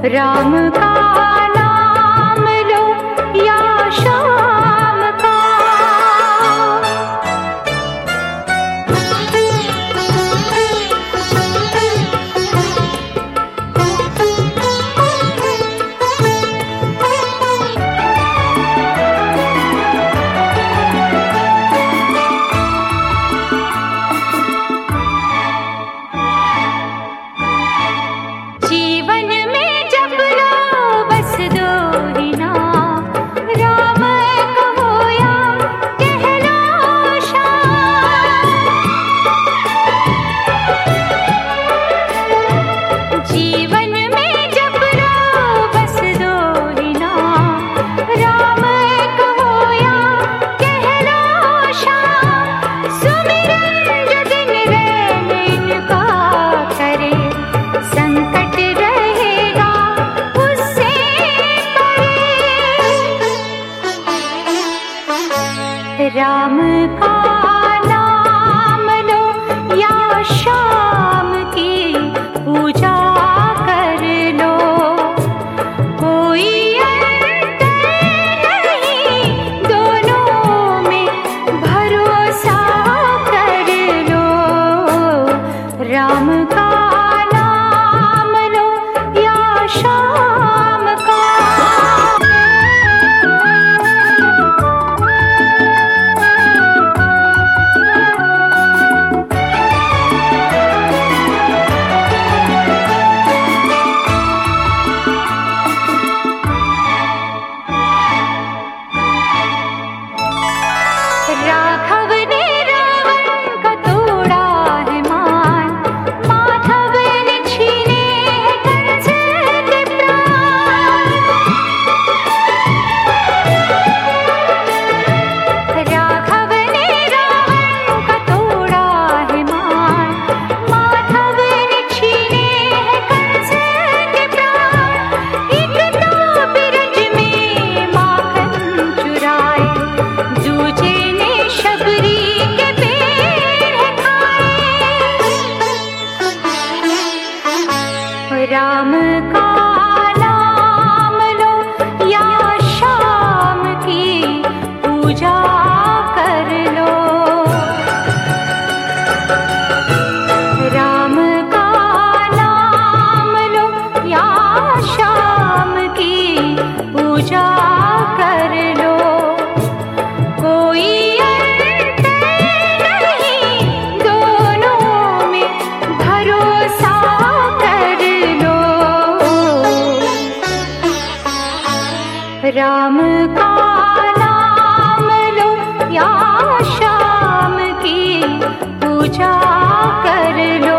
राम का नाम लो या शाम का। जीवन में जब लो बस दो ही नाम, राम कहो या कह लो शाम। जीवन में जब लो बस दो ही नाम, राम कहो या कह लो शाम। सुमिरन जो दिन रैन इनका करे, संकट रहेगा उससे परे। राम का नाम लो या शाम की पूजा कर लो, कोई अंतर नहीं दोनों में भरोसा कर लो। राम का नाम लो या शाम का। राघव ने रावण का तोड़ा है मान, माधव ने छीने हैं कंस के प्राण। राघव ने रावण का तोड़ा है मान, माधव ने छीने हैं कंस के प्राण। एक तो बिरज में माखन चुराए, दूजे ने शबरी के पेड़ खाए। राम का नाम लो या शाम की पूजा कर लो। राम का नाम लो या शाम की पूजा कर लो, कोई अंतर नहीं दोनों में भरोसा कर लो। राम का नाम लो या शाम की पूजा कर लो।